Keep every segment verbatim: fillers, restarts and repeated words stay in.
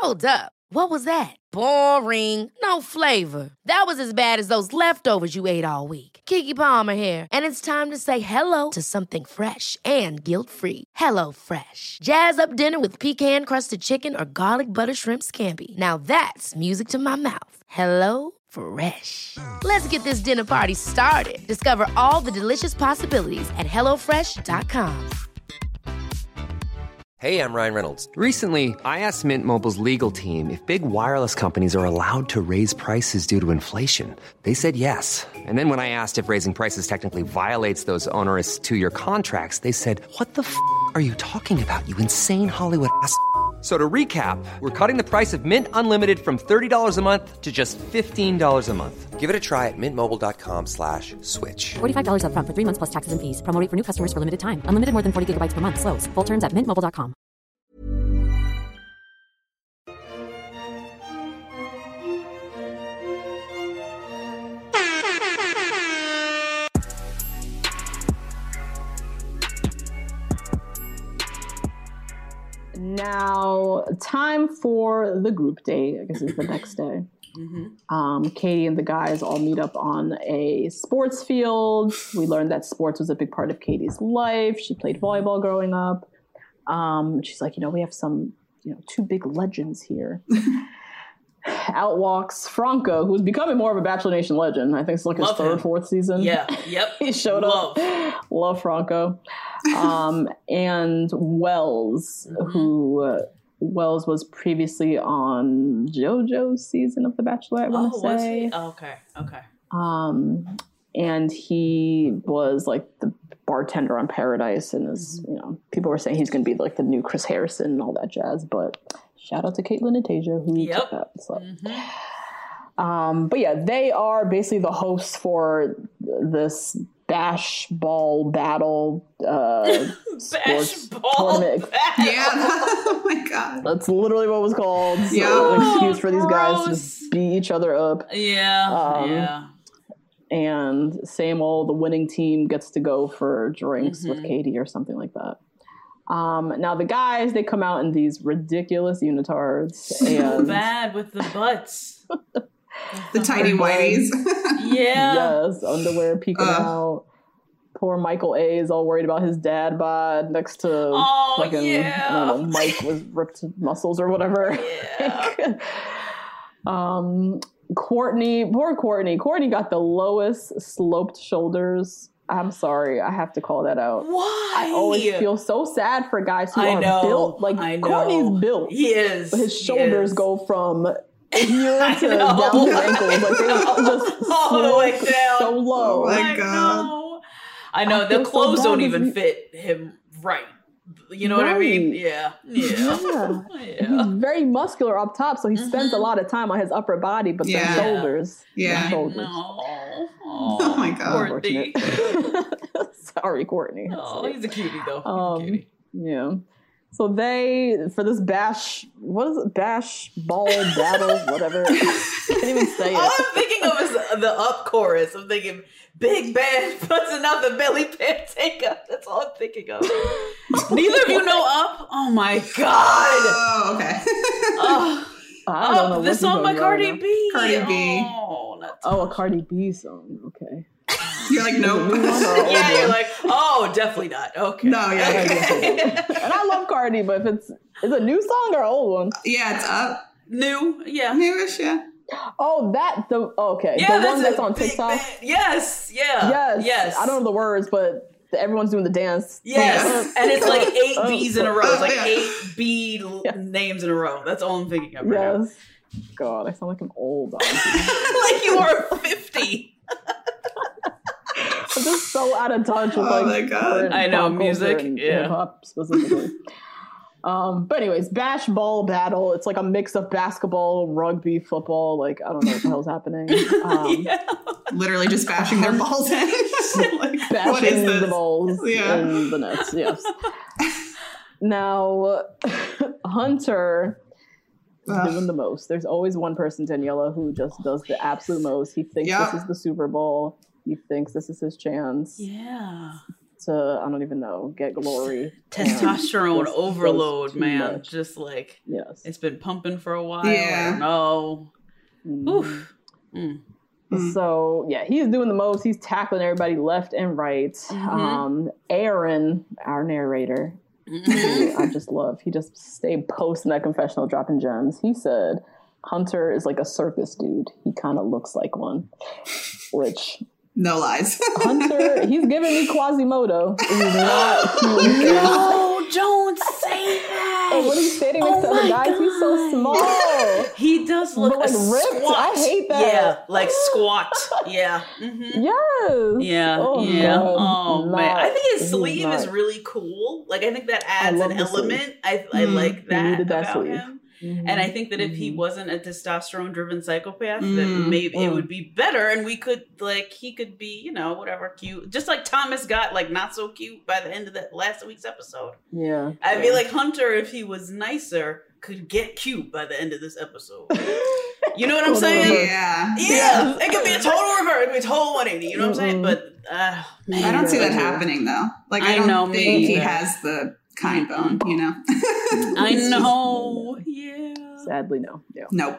Hold up. What was that? Boring. No flavor. That was as bad as those leftovers you ate all week. Keke Palmer here, and it's time to say hello to something fresh and guilt-free. Hello Fresh. Jazz up dinner with pecan-crusted chicken or garlic butter shrimp scampi. Now that's music to my mouth. Hello Fresh. Let's get this dinner party started. Discover all the delicious possibilities at hello fresh dot com. Hey, I'm Ryan Reynolds. Recently, I asked Mint Mobile's legal team if big wireless companies are allowed to raise prices due to inflation. They said yes. And then when I asked if raising prices technically violates those onerous two-year contracts, they said, what the f*** are you talking about, you insane Hollywood ass f- So to recap, we're cutting the price of Mint Unlimited from thirty dollars a month to just fifteen dollars a month. Give it a try at mintmobile.com slash switch. forty-five dollars up front for three months plus taxes and fees. Promo rate for new customers for limited time. Unlimited more than forty gigabytes per month. Slows full terms at mint mobile dot com. Now, time for the group date. I guess it's the next day. Mm-hmm. Um, Katie and the guys all meet up on a sports field. We learned that sports was a big part of Katie's life. She played volleyball growing up. Um, she's like, you know, we have some, you know, two big legends here. Out walks Franco, who's becoming more of a Bachelor Nation legend. I think it's like his Love third, him. fourth season. Yeah, yep. He showed Love. up. Love Franco. Um, and Wells, mm-hmm. who uh, Wells was previously on JoJo's season of The Bachelor, I want to oh, say. Was he? Oh, okay, okay. Um, and he was like the bartender on Paradise, and is, mm-hmm. you know, people were saying he's going to be like the new Chris Harrison and all that jazz, but shout out to Caitlin and Tasia who yep. took that. So. Mm-hmm. Um, but yeah, they are basically the hosts for this bash ball battle uh, sports ball tournament. Battle. Yeah. Oh my god. That's literally what it was called. So yeah. an excuse for these Gross. guys to just beat each other up. Yeah. Um, yeah. And same old, the winning team gets to go for drinks mm-hmm. with Katie or something like that. Um, now the guys, they come out in these ridiculous unitards. So and bad with the butts. The tiny whities. Yeah. Yes, underwear peeking uh. out. Poor Michael A is all worried about his dad bod next to oh, fucking, yeah. I don't know, Mike with ripped muscles or whatever. Yeah. um, Courtney, poor Courtney. Courtney got the lowest sloped shoulders. I'm sorry, I have to call that out. Why? I always feel so sad for guys who I are know, built. Like, I know. Courtney's built. He is. But his shoulders is. go from here to down to his ankles. Like, they just all the way down. So low. Oh my I God. know. I know. I The clothes so don't even he... fit him right. You know right. what I mean? Yeah. Yeah. yeah. yeah. He's very muscular up top, so he mm-hmm. spends a lot of time on his upper body, but yeah. the shoulders. Yeah. The shoulders. No. Oh, oh my God. Courtney. Sorry, Courtney. Oh, he's a cutie, though. He's um, a cutie. Yeah. So they, for this bash, what is it? Bash, ball, battle, whatever. I can't even say it. All I'm thinking of is the up chorus. I'm thinking, big band busting out the belly pants take up. That's all I'm thinking of. Neither of you know Up? Oh my God. Oh, okay. Oh, I don't Up, know the song by Cardi B. Cardi B. Oh, not oh, a Cardi B song. Okay. You're like, no. Yeah, you're like, oh, definitely not. Okay. No, yeah. Okay. And I love Cardi, but if it's, is it a new song or an old one? Yeah, it's Up. New, yeah. Newish, yeah. Oh, that, the, okay. Yeah, the one that's that's on TikTok? Band. Yes, yeah. Yes. Yes. I don't know the words, but everyone's doing the dance. Yes. And it's like eight Oh. B's in a row. It's like Yeah. eight B Yeah. names in a row. That's all I'm thinking of right Yes. God, I sound like an old dog. now. Like you were fifty. I'm just so out of touch with Oh like my God. current I know, pop music, culture and yeah. hip-hop specifically. um, but anyways, bash ball battle. It's like a mix of basketball, rugby, football. Like, I don't know what the hell's happening. Um, Yeah. Literally just bashing their balls in. Like, bashing what is this? the balls Yeah. in the nets. Yes. Now, Hunter is Ugh. doing the most. There's always one person, Daniela, who just does the absolute most. He thinks Yep. this is the Super Bowl. He thinks this is his chance. Yeah. to, I don't even know, get glory. Testosterone Just overload, too man. much. Just like, Yes. it's been pumping for a while. Yeah. I don't know. Mhm. Oof. Mm. Mm. So yeah, he's doing the most. He's tackling everybody left and right. Mhm. Um, Aaron, our narrator, Mhm. who I just love. He just stayed posting that confessional, dropping gems. He said, "Hunter is like a circus dude. He kind of looks like one," which No lies. Hunter, he's giving me Quasimodo. He's not cute. No, don't say that. And when he's standing next Oh to other my guys, he's so God. small. He does look But, like, a ripped? squat. I hate that. Yeah, like squat. Yeah. hmm Yes. Yeah, Oh, yeah. God. Oh man, Not- I think his he's sleeve is not. really cool. Like I think that adds love an the sleeve. element. I I Mm, like he that needed that about sleeve. him. Mhm. And I think that if he Mhm. wasn't a testosterone-driven psychopath, Mm, that maybe it mm. would be better, and we could like he could be, you know, whatever, cute. Just like Thomas got like not so cute by the end of that last week's episode. Yeah. I yeah. feel like Hunter, if he was nicer, could get cute by the end of this episode. You know what I'm Total saying? reverse. Yeah. Yeah, it could be a total reverse. It could be a total one eighty. You know what I'm saying? Mm-mm. But uh, man, I don't see that Yeah. happening though. Like I I don't know, me think he either. has the kind bone, you know? I know. Yeah. Sadly, no. Yeah. Nope.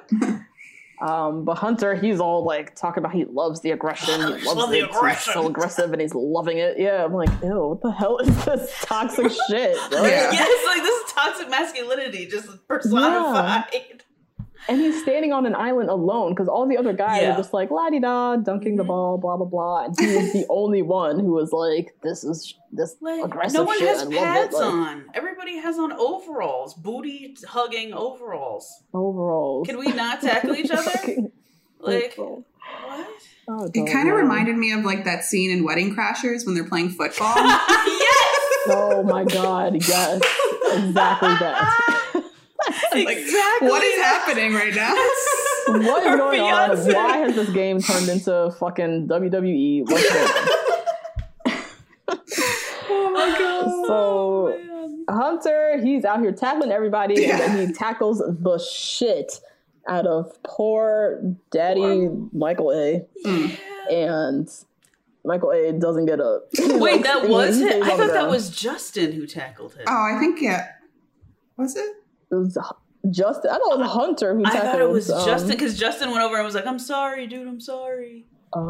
Um, but Hunter, he's all like talking about he loves the aggression. He I loves love the it. He's aggression. so aggressive and he's loving it. Yeah, I'm like, ew, what the hell is this toxic shit? Right? Yeah. Yeah, it's like this is toxic masculinity just personified. And he's standing on an island alone because all the other guys Yeah. are just like la-di-da, dunking the Mhm. ball, blah, blah, blah. And he is the only one who was like, this is this Like, aggressive no one shit. has I love pads it. Like, on. Everybody has on overalls, booty hugging overalls. overall. Can we not tackle each other? Like, what? Oh, It don't kind of know. reminded me of like that scene in Wedding Crashers when they're playing football. Yes, Oh my god, yes. Exactly that. Like, exactly. what is happening right now? What is Or going on? Beyonce. Why has this game turned into fucking W W E? What's going on? Oh my god. So Hunter, he's out here tackling everybody, Yeah. and then he tackles the shit out of poor Daddy Michael A. Mm. And Michael A. doesn't get up. He, Wait, like, that he- was he it? stays I on the thought that ground. was Justin who tackled him. Oh, I think yeah. Was it? It was Justin. I thought it was Hunter who I tackled. thought it was um, Justin because Justin went over and was like, "I'm sorry, dude. I'm sorry."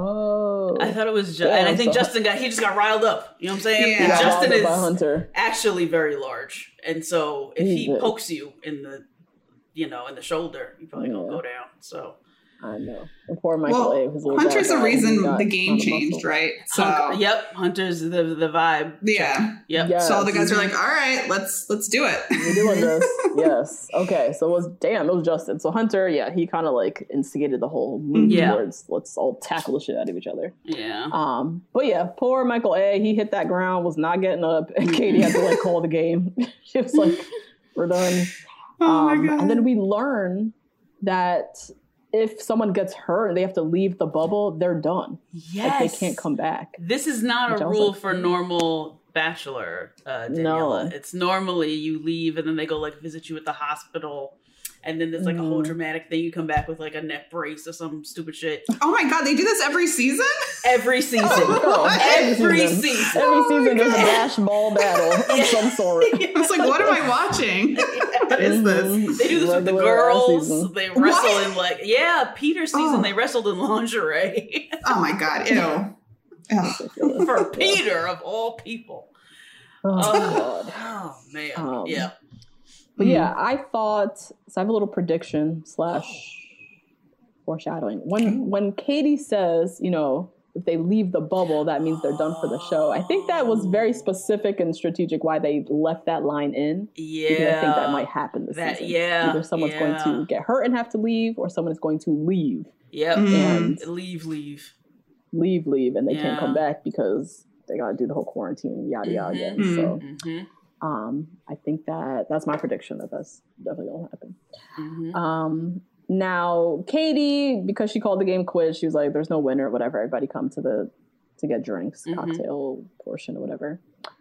Oh, I thought it was Justin, Yeah, and I think so- Justin got he just got riled up. You know what I'm saying? Yeah. And got Justin robbed is by Hunter. actually very large, and so if He he is. pokes you in the, you know, in the shoulder, you're probably gonna Yeah. go down. So I know. And poor Michael A. Well, whose little Hunter's black the eye, he reason got the a game ton of changed, muscle. right? So Hunk- yep, Hunter's the the vibe. yeah. Yep. Yeah. So all the guys are Mhm. like, all right, let's let's do it. We're doing this. Yes. Okay. So it was damn. It was Justin. So Hunter, yeah, he kind of like instigated the whole move Yeah. towards let's all tackle the shit out of each other. Yeah. Um, but yeah, poor Michael A. He hit that ground, was not getting up, and Katie had to like call the game. She was like, "We're done." Oh Um, my god. and then we learn that if someone gets hurt and they have to leave the bubble, they're done. Yes. Like they can't come back. This is not Which a I was rule like, for mm. normal bachelor, uh, Daniela. No. It's normally you leave and then they go like visit you at the hospital, and then there's like a whole Mhm. dramatic thing. You come back with like a neck brace or some stupid shit. Oh my god, they do this every season? Every season. Girl, Every season. Every Oh my season there's a God. dash ball battle of some sort. I was like, what am I watching? What is this? Mhm. They do this with the Regular ass girls. season. They wrestle What? in like yeah, Peter's season Oh. they wrestled in lingerie. Oh my god, ew. Ugh. For Peter of all people. Oh, Oh, God. oh man. Um, yeah. But yeah, I thought so. I have a little prediction slash foreshadowing. When when Katie says, you know, if they leave the bubble, that means they're done for the show. I think that was very specific and strategic why they left that line in. Yeah. Because I think that might happen this That- season. yeah, Either someone's yeah. going to get hurt and have to leave, or someone is going to leave Yep. Mm. and Leave, leave. leave, leave, and they Yeah. can't come back because they got to do the whole quarantine, yada yada. Mhm. again. So Mm-hmm. um, I think that that's my prediction that that's definitely going to happen. Mm-hmm. Um, now Katie, because she called the game quiz, she was like, "There's no winner, whatever. Everybody come to the to get drinks, Mhm. cocktail portion or whatever."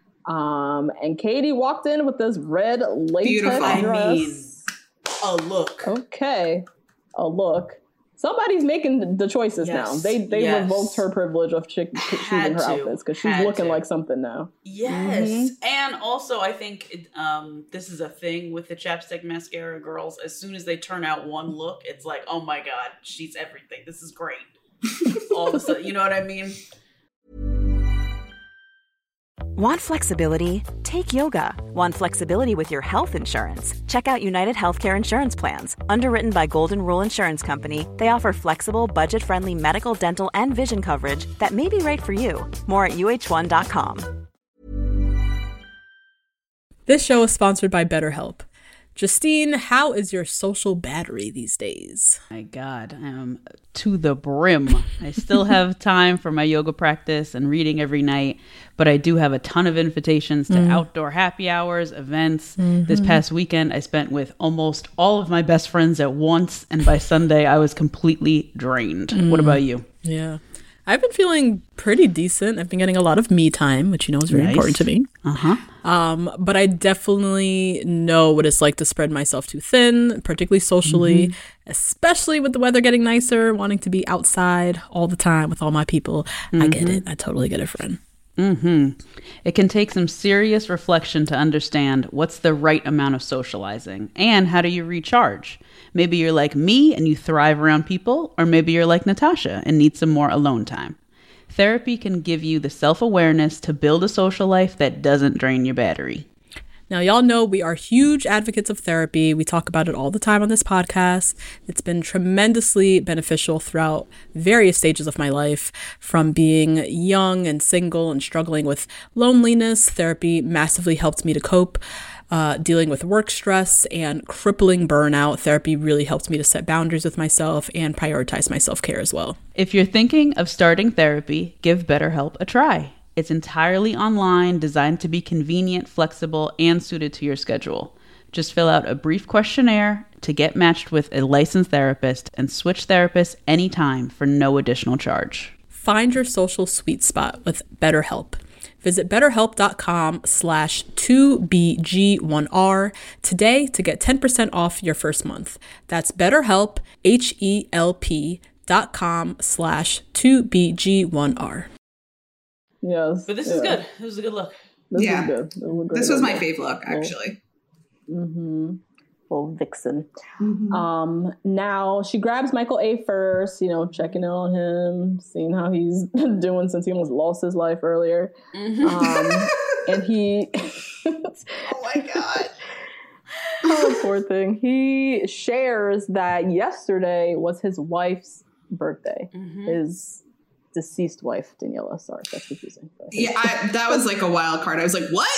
Um, and Katie walked in with this red latex Beautiful. I dress. mean, a look. Okay, a look. somebody's making the choices Yes. now. They they Yes. revoked her privilege of chick- choosing her to. outfits because she's Had looking to. like something now. Yes. Mm-hmm. And also, I think it, um, this is a thing with the chapstick mascara girls. As soon as they turn out one look, it's like, oh my God, she's everything. This is great. All of a sudden, you know what I mean? Want flexibility? Take yoga. Want flexibility with your health insurance? Check out United Healthcare Insurance Plans. Underwritten by Golden Rule Insurance Company, they offer flexible, budget-friendly medical, dental, and vision coverage that may be right for you. More at U H one dot com. This show is sponsored by BetterHelp. Justine, how is your social battery these days? My God, I am to the brim. I still have time for my yoga practice and reading every night, but I do have a ton of invitations to mm. outdoor happy hours, events. Mm-hmm. This past weekend, I spent with almost all of my best friends at once, and by Sunday, I was completely drained. Mm. What about you? Yeah. I've been feeling pretty decent. I've been getting a lot of me time, which you know is very nice. important to me. Uh-huh. Um, but I definitely know what it's like to spread myself too thin, particularly socially, mm-hmm. especially with the weather getting nicer, wanting to be outside all the time with all my people. Mm-hmm. I get it. I totally get it, friend. Mm-hmm. It can take some serious reflection to understand what's the right amount of socializing and how do you recharge. Maybe you're like me and you thrive around people, or maybe you're like Natasha and need some more alone time. Therapy can give you the self-awareness to build a social life that doesn't drain your battery. Now, y'all know we are huge advocates of therapy. We talk about it all the time on this podcast. It's been tremendously beneficial throughout various stages of my life. From being young and single and struggling with loneliness, therapy massively helped me to cope. Uh, dealing with work stress and crippling burnout, therapy really helped me to set boundaries with myself and prioritize my self-care as well. If you're thinking of starting therapy, give BetterHelp a try. It's entirely online, designed to be convenient, flexible, and suited to your schedule. Just fill out a brief questionnaire to get matched with a licensed therapist and switch therapists anytime for no additional charge. Find your social sweet spot with BetterHelp. Visit betterhelp.com slash 2BG1R today to get ten percent off your first month. That's BetterHelp, H-E-L-P dot com slash 2BG1R. Yes. But this yeah. is good. This was a good look. This yeah. was good. This was, this was my fave look, actually. Mm-hmm. Little vixen. Mm-hmm. Um, now she grabs Michael A first, you know, checking in on him, seeing how he's doing since he almost lost his life earlier. Mm-hmm. Um, and he, oh my God. Oh, poor thing. He shares that yesterday was his wife's birthday. Mm-hmm. His deceased wife, Daniela. Sorry, that's confusing. Yeah, I, that was like a wild card. I was like, what?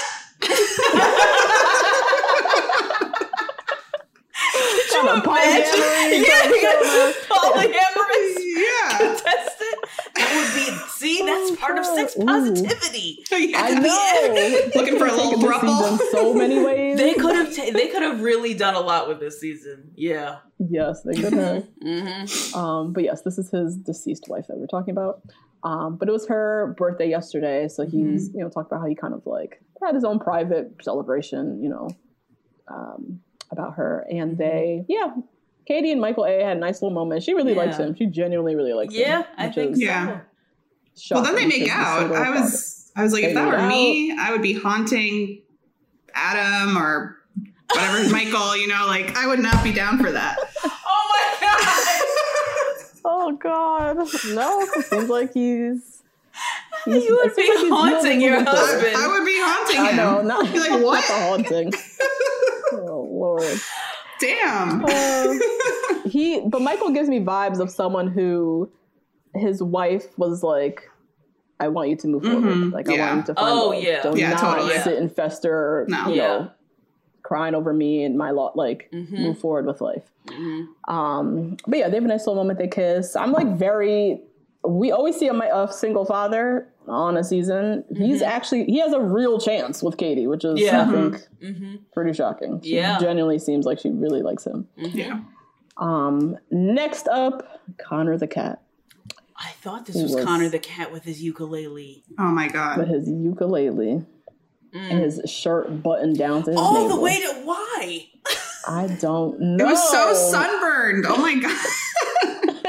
Could you imagine? Yeah, polyamorous yeah. contestant. That would be, see, that's oh, part God. of sex positivity. Yeah. I know. Looking for a little throuple. In so many ways. They could have. Ta- they could have really done a lot with this season. Yeah. Yes, they could have. mm-hmm. Um, but yes, this is his deceased wife that we're talking about. Um, but it was her birthday yesterday, so he's mm-hmm. you know talked about how he kind of like had his own private celebration, you know, um, about her, and they yeah. Katie and Michael A had a nice little moment. She really yeah. likes him. She genuinely really likes yeah, him. Yeah, I think so. Yeah. Well, then they make out. I was, I was like, they if that were out. me, I would be haunting Adam or whatever, Michael. You know, like I would not be down for that. Oh my God! Oh God! No, it seems like he's. he's you would be like haunting your husband. I would be haunting him. I know. Not, be like, what? Not the haunting. Oh Lord. Damn. Uh, he, but Michael gives me vibes of someone who his wife was like, I want you to move forward. Mm-hmm. Like, yeah. I want you to find oh, love. Yeah. Do yeah, not totally. sit and fester, no. you yeah. know, crying over me and my lot. Like, mm-hmm. move forward with life. Mm-hmm. Um, but yeah, they have a nice little moment. They kiss. I'm like very, we always see a, a single father on a season. Mm-hmm. He's actually, he has a real chance with Katie, which is, yeah. I think, mm-hmm. pretty shocking. She yeah. genuinely seems like she really likes him. Mm-hmm. Yeah. Um, next up, Connor the cat. I thought this was, was Connor the cat with his ukulele. Oh my God. With his ukulele. Mm. And his shirt buttoned down to his All navel. the way to why? I don't know. It was so sunburned. Oh my God.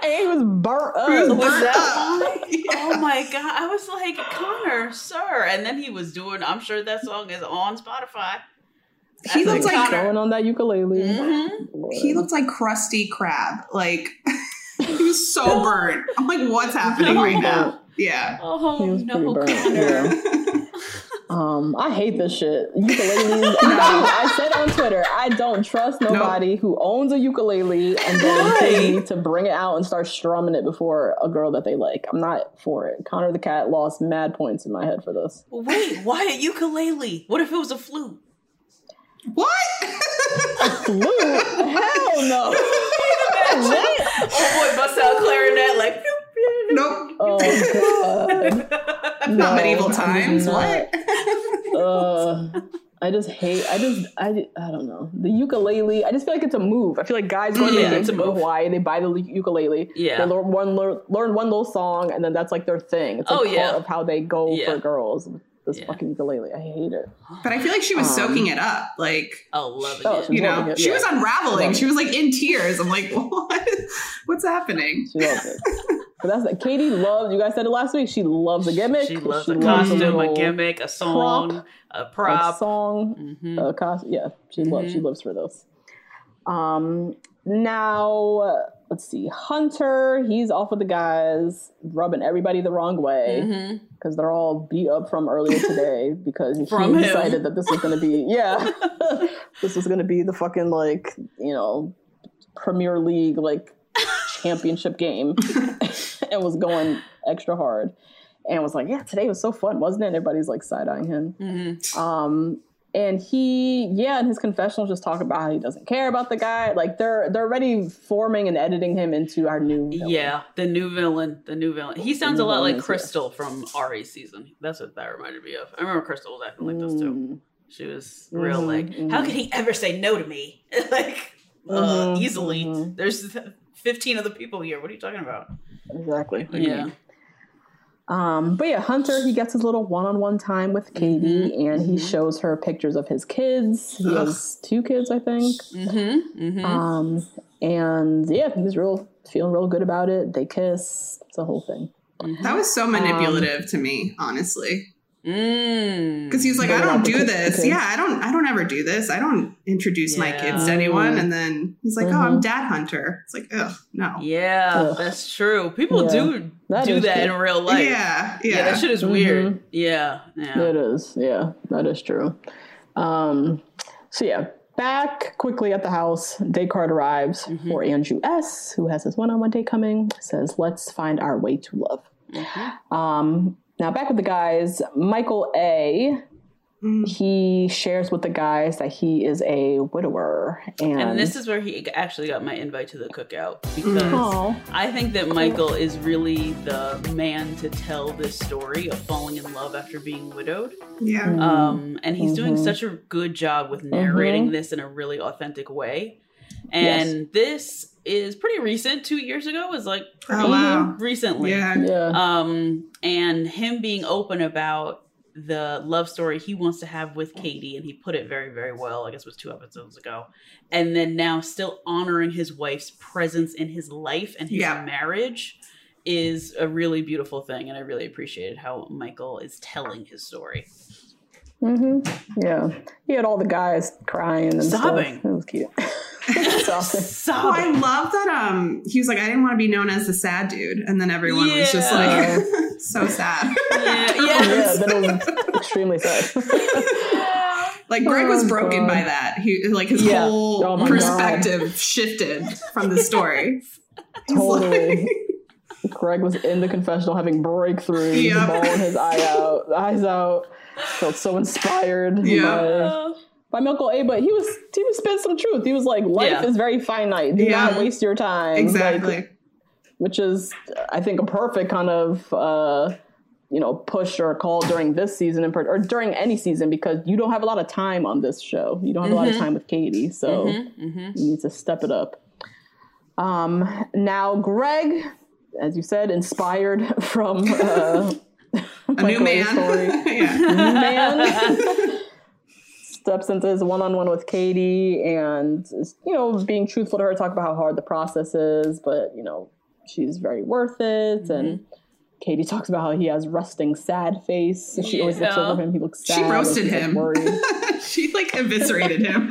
and he was burnt up. He was Was burnt that up. why? Oh my god! I was like, Connor, sir, and then he was doing. I'm sure that song is on Spotify. He That's looked like Going on that ukulele. Mm-hmm. he looked like Krusty Krab. Like he was so burnt. I'm like, what's happening right now? Yeah. Oh He was no, pretty burnt. Connor. Yeah. Um, I hate this shit. Ukuleles. I said on Twitter, I don't trust nobody nope. who owns a ukulele and then pays me to bring it out and start strumming it before a girl that they like. I'm not for it. Connor the Cat lost mad points in my head for this. Wait, why a ukulele? What if it was a flute? What? A flute? Hell no. What? Oh boy, bust out clarinet like. Nope. Oh god. That's no, not medieval times. Not. What? uh, I just hate. I just. I. I don't know the ukulele. I just feel like it's a move. I feel like guys go yeah, to Hawaii, they buy the ukulele. Yeah. They learn one learn, learn one little song, and then that's like their thing. It's like oh, part yeah. of how they go yeah. for girls. This yeah. fucking ukulele. I hate it. But I feel like she was um, soaking it up. Like, oh, loving oh, it. You know, it. she yeah. was unraveling. She was like in tears. I'm like, what? What's happening? She loves it. But that's like, Katie loves. You guys said it last week. She loves a gimmick. She loves she a loves costume, a, a gimmick, a song, prop, a prop, a song, mm-hmm. a costume. Yeah, she mm-hmm. loves. She lives for those. Um. Now, uh, let's see. Hunter, he's off with the guys, rubbing everybody the wrong way because mm-hmm. they're all beat up from earlier today because he from decided him. that this was going to be, yeah, this was going to be the fucking, like, you know, Premier League, like, championship game and was going extra hard and was like, yeah, today was so fun, wasn't it? And everybody's, like, side-eyeing him. Mm-hmm. Um, And he, yeah, in his confessional, just talk about how he doesn't care about the guy. Like they're they're already forming and editing him into our new villain. Yeah, the new villain, the new villain. He sounds a lot like Crystal from Ari's season. That's what that reminded me of. I remember Crystal was acting like this too. She was real mm-hmm, like, mm-hmm. how could he ever say no to me? like uh, mm-hmm, easily. Mm-hmm. There's fifteen other people here. What are you talking about? Exactly. Yeah. Um, but yeah, Hunter, he gets his little one-on-one time with Katie, mm-hmm, and he mm-hmm. shows her pictures of his kids. He Ugh. has two kids, I think. Mm-hmm, mm-hmm. Um, and yeah, he's real feeling real good about it. They kiss. It's a whole thing. Mm-hmm. That was so manipulative um, to me, honestly. Because mm. he was like, I don't do this. Kids. Yeah, I don't. I don't ever do this. I don't introduce yeah. my kids to anyone. And then he's like, mm-hmm. oh, I'm Dad Hunter. It's like, ugh, no. Yeah, ugh. That's true. People yeah. do that do that true. in real life. Yeah, yeah. yeah that shit is mm-hmm. weird. Yeah, yeah. It is. Yeah, that is true. Um, so yeah, back quickly at the house, day card arrives mm-hmm. for Andrew S., who has his one-on-one day coming. Says, let's find our way to love. Mm-hmm. Um. Now, back with the guys, Michael A., mm. he shares with the guys that he is a widower. And, and this is where he actually got my invite to the cookout, because mm. I think that Michael is really the man to tell this story of falling in love after being widowed. Yeah. Um, and he's mm-hmm. doing such a good job with narrating mm-hmm. this in a really authentic way. And yes. this is pretty recent. Two years ago was like pretty oh, wow. recently. Yeah. yeah. Um, and him being open about the love story he wants to have with Katie, and he put it very, very well. I guess it was two episodes ago. And then now still honoring his wife's presence in his life and his yeah. marriage is a really beautiful thing. And I really appreciated how Michael is telling his story. Mm-hmm. Yeah. He had all the guys crying and sobbing. Stuff. It was cute. Oh, I love that. Um, he was like, I didn't want to be known as the sad dude, and then everyone yeah. was just like, so sad. Yeah, yes. yeah. Then it was extremely sad. Like Greg was broken oh, by that. He like his yeah. whole oh perspective God. shifted from the story. Totally. Like, Greg was in the confessional having breakthroughs, yep. bawling his eye out, eyes out. Felt so inspired. Yeah. By, by Michael A. But he was he was spitting some truth. He was like, life yeah. is very finite. Do yeah. not waste your time. Exactly. Like, which is, I think, a perfect kind of uh, you know, push or call during this season, in part, or during any season, because you don't have a lot of time on this show. You don't have mm-hmm. a lot of time with Katie, so mm-hmm. Mm-hmm. you need to step it up. Um, now, Greg, as you said, inspired from. Uh, A new man. Story. yeah. New man steps into his one-on-one with Katie and is, you know, being truthful to her, talk about how hard the process is, but, you know, she's very worth it. Mm-hmm. And Katie talks about how he has resting sad face. She yeah. always looks over him. He looks sad. She roasted him. Like, she like eviscerated him.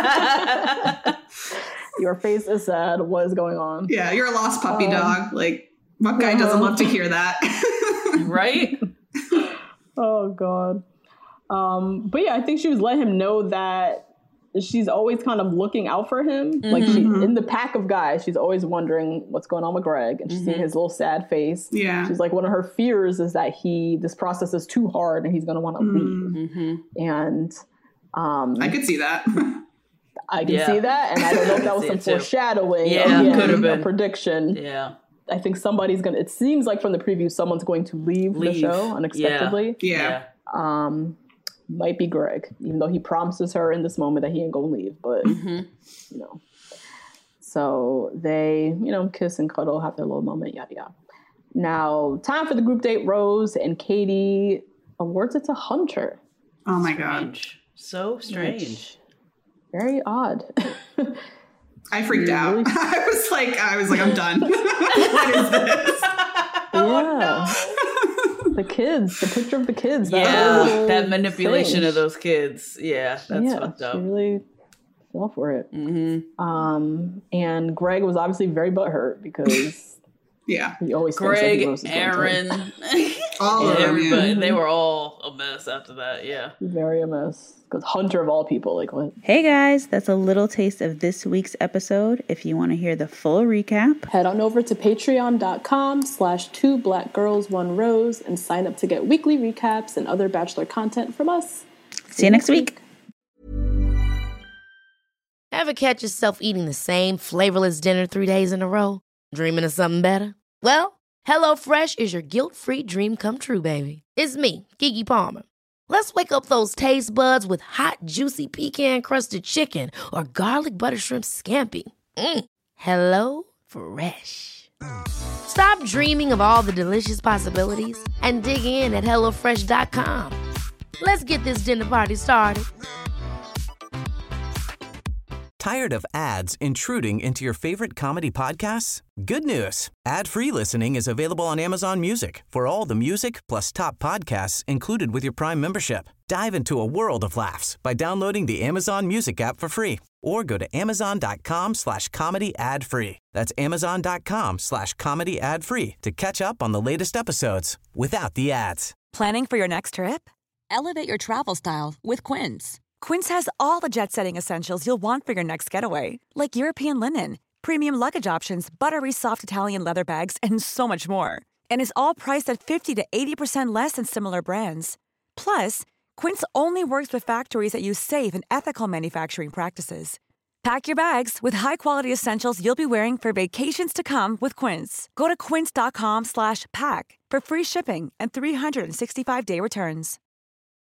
Your face is sad. What is going on? Yeah, you're a lost puppy um, dog. Like, what guy doesn't love to hear that? Right? Oh, God. Um, but yeah, I think she was letting him know that she's always kind of looking out for him. Mm-hmm. Like, she, in the pack of guys, she's always wondering what's going on with Greg. And she's mm-hmm. seeing his little sad face. Yeah. She's like, one of her fears is that he, this process is too hard and he's going to want to mm-hmm. leave. Mm-hmm. And um, I could see that. I can yeah. see that, and I don't know if that was some foreshadowing yeah, of could have been a prediction. Yeah. I think somebody's going to, it seems like from the preview, someone's going to leave, leave. the show unexpectedly. Yeah. yeah. Um, might be Greg, even though he promises her in this moment that he ain't going to leave, but, mm-hmm. you know. So they, you know, kiss and cuddle, have their little moment, yada, yada. Now, time for the group date. Rose and Katie awards it to Hunter. Oh, my strange. God. So strange. Which, very odd. I freaked out. Really... I was like, I was like, I'm done. What is this? Yeah. Oh, no. The kids, the picture of the kids. That yeah, that manipulation thing. Of those kids. Yeah, that's yeah, fucked up. She really fell for it. Mm-hmm. Um, and Greg was obviously very butthurt because yeah, he always Greg, thinks that he Aaron, all of them, everybody. Yeah. They were all a mess after that. Yeah, very a mess. Because Hunter of all people, like what? Hey guys, that's a little taste of this week's episode. If you want to hear the full recap, head on over to patreon.com slash two black girls, one rose and sign up to get weekly recaps and other Bachelor content from us. See you next week. Ever catch yourself eating the same flavorless dinner three days in a row? Dreaming of something better? Well, HelloFresh is your guilt-free dream come true, baby. It's me, Keke Palmer. Let's wake up those taste buds with hot, juicy pecan-crusted chicken or garlic butter shrimp scampi. Mm. Hello Fresh. Stop dreaming of all the delicious possibilities and dig in at hello fresh dot com. Let's get this dinner party started. Tired of ads intruding into your favorite comedy podcasts? Good news. Ad-free listening is available on Amazon Music for all the music plus top podcasts included with your Prime membership. Dive into a world of laughs by downloading the Amazon Music app for free or go to amazon.com slash comedy ad free. That's amazon.com slash comedy ad free to catch up on the latest episodes without the ads. Planning for your next trip? Elevate your travel style with Quince. Quince has all the jet-setting essentials you'll want for your next getaway, like European linen, premium luggage options, buttery soft Italian leather bags, and so much more. And is all priced at fifty to eighty percent less than similar brands. Plus, Quince only works with factories that use safe and ethical manufacturing practices. Pack your bags with high-quality essentials you'll be wearing for vacations to come with Quince. Go to quince.com slash pack for free shipping and three sixty-five day returns.